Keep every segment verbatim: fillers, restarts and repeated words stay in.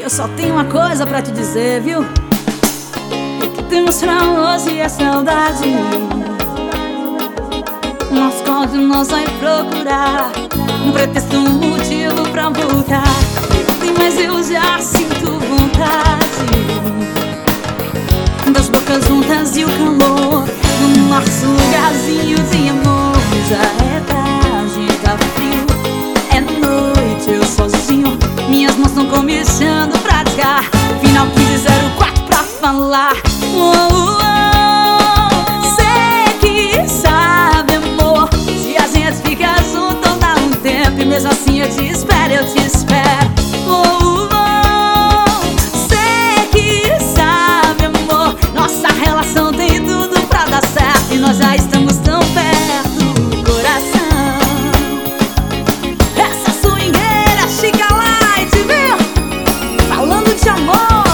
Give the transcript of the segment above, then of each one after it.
Eu só tenho uma coisa pra te dizer, viu? O que temos pra hoje é saudade. Nosso código nós vai procurar um pretexto, um motivo pra voltar. Mas eu já sinto vontade das bocas juntas e o calor no nosso lugarzinho de amor. Já é tarde, tá frio, é noite, eu sozinho. Minhas mãos estão começando pra ligar. Final quinze zero quatro pra falar. Oh, oh, oh. Sei que sabe, amor, se a gente fica junto dá um tempo. E mesmo assim eu te espero, eu te espero. Oh, oh, oh. Sei que sabe, amor, nossa relação tem tudo pra dar certo. E nós já estamos tão perto, coração. Essa swingueira chica light, viu? Falando de amor.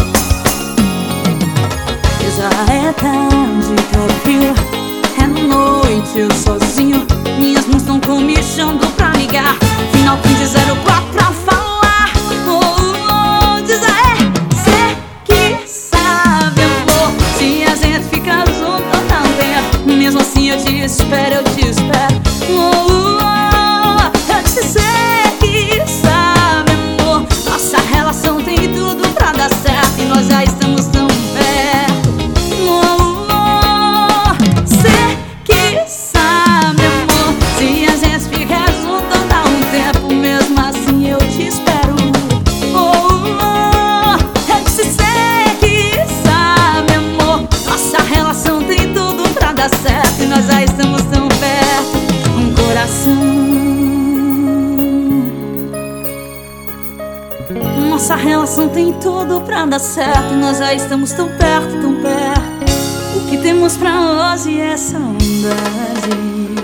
Já é tarde, tá frio, é noite, eu sozinho. Minhas mãos estão comichando pra ligar. Final quinze zero quatro pra falar. Oh, oh, oh, diz aí, cê que sabe, amor, se a gente fica junto dá um tempo. Mesmo assim eu te espero, eu te espero. Oh, oh, oh, eu te sei que sabe, amor, nossa relação tem tudo pra dar certo. E nós já estamos tão perto. Oh, oh, oh, cê que sabe, amor, se a gente fica junto dá um tempo. Mesmo assim eu te espero. Oh, oh, eu te sei que sabe, amor, nossa relação tem tudo pra dar certo. E nós já estamos tão perto, um coração. Nossa relação tem tudo pra dar certo. E nós já estamos tão perto, tão perto. O que temos pra hoje é saudade.